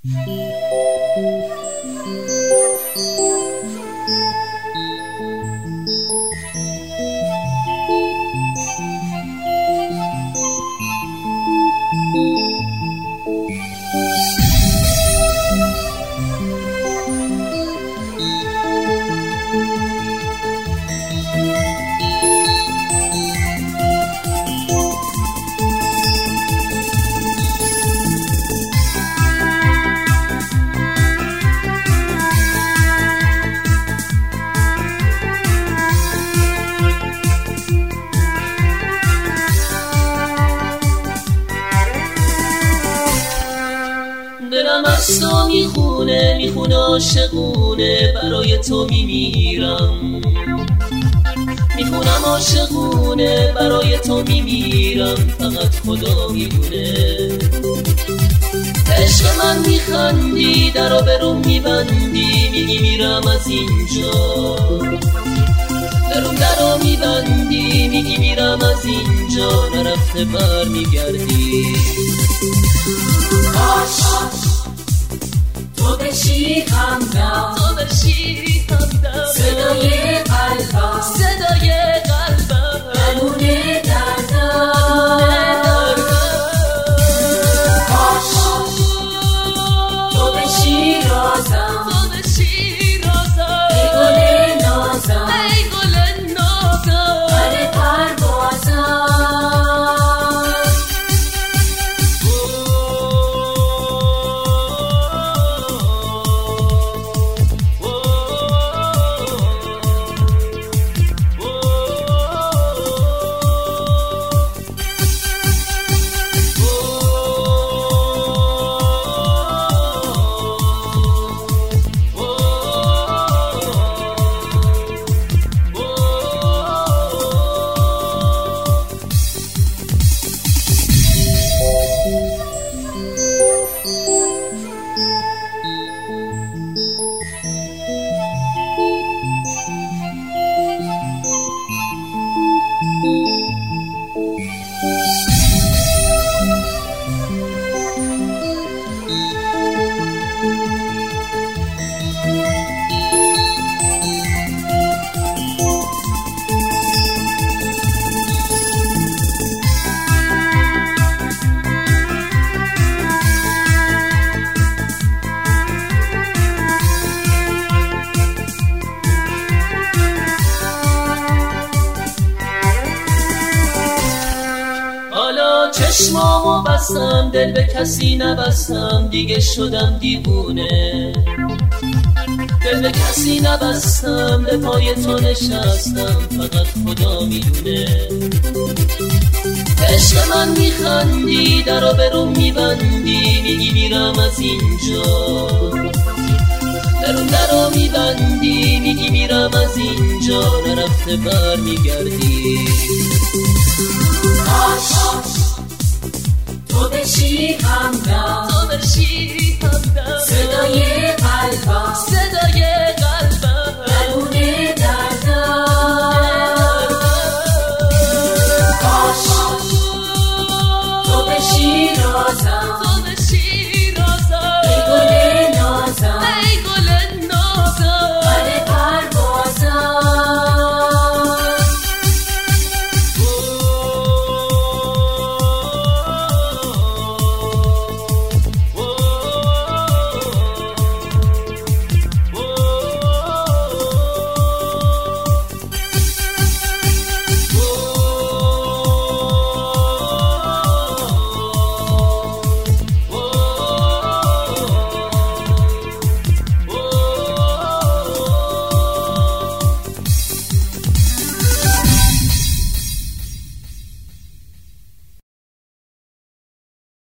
دلم از تو میخونه عاشقونه، برای تو میمیرم. میخونم عاشقونه، برای تو میمیرم، فقط خدا میدونه. عشق من میخندی، درو برون میبندی، میگی میرم از اینجا. درو میبندی، میگی میرم از اینجا، نرفته بر میگردی. تو بشی همدم، تو بشی همدم، صدای قلبم، صدای قلبم، درمونه دردم. تو بشی رازم، تو بشی رازم، ای گل نازم، ای گل نازم، پر پروازم. چشمامو بستم، دل به کسی نبستم، دیگه شدم دیوونه. دل به کسی نبستم، به پای تو نشستم، فقط خدا میدونه. عشق من میخندی، درو برون میبندی، میگی میرم از اینجا. درو میبندی، میگی میرم از اینجا، نرفته بر میگردی. تو بشی همدم،